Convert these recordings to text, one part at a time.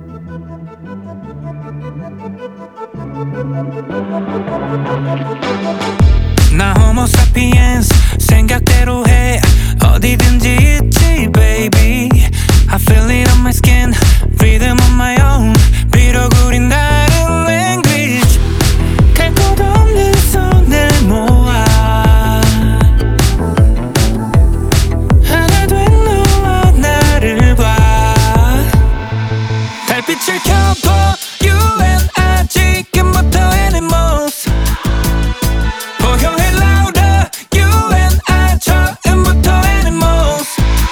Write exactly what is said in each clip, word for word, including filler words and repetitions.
나 homo sapiens 생각대로 해 어디든지 있지 baby I feel it on my skin rhythm on my own 비록 우린 다른 language 갈 곳 없는 손을 모아 하나 된 너와 나를 봐 달빛을 켜봐 You and I 지금부터 animals 고요해 louder You and I 처음부터 animals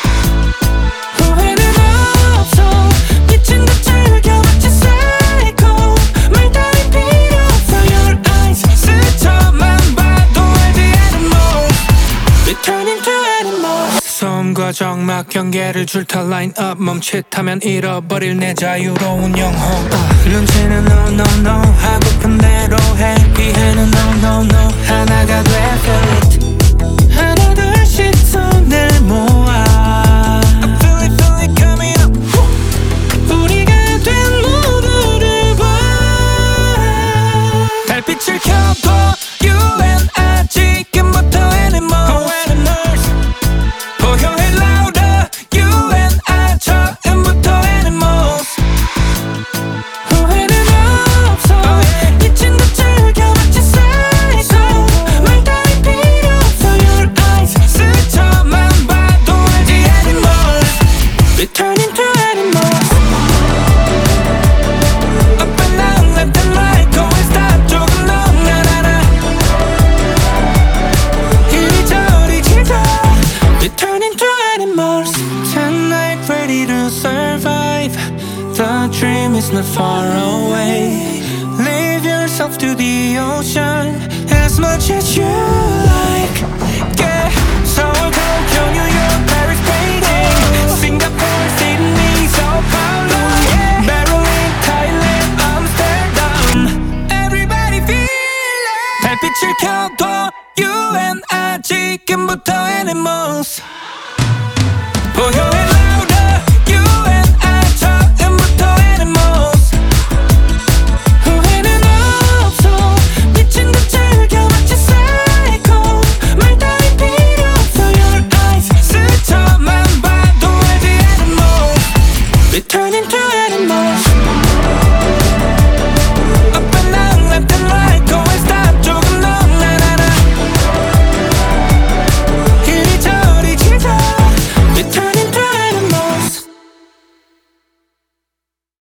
후회는 없어 미친 듯 즐겨 마치 psycho 말 따위 필요 없어 Your eyes 스쳐만 봐도 알지 animals Returning to animals 소음과 적막 경계를 줄타 line up 멈칫하면 잃어버릴 내 자유로운 영혼 uh, 눈치는 no no no 하고픈 대로 해 이해는 no no no 하나가 돼 feel it 하나 둘씩 손을 모아 I feel it feel it coming up 우리가 된 모두를 봐 달빛을 켜봐 You and I 지금부터 animals Go animals 고요해 louder You and I 처음부터 animals 후회는 없어 미친 듯 즐겨 마치 psycho 말 따위 필요 없어 Your eyes 스쳐만 봐도 알지 animals Returning to animals Up and down left and right go and stop 조금 더 나나나 이리저리 지져 Returning to animals Tonight ready to survive The dream is not far away Leave yourself to the ocean As much as you like Yeah Seoul, Tokyo, New York, Paris, Beijing Singapore, Sydney, Sao Paulo yeah. Berlin, Thailand, Amsterdam Everybody feel it 달빛을 켜둬 You and I 지금부터 animals 고요해 louder You and I 처음부터 animals 후회는 없어 미친 듯 즐겨 마치 psycho 말 따위 필요 없어 Your eyes 스쳐만 봐도 알지 animals Returning to animals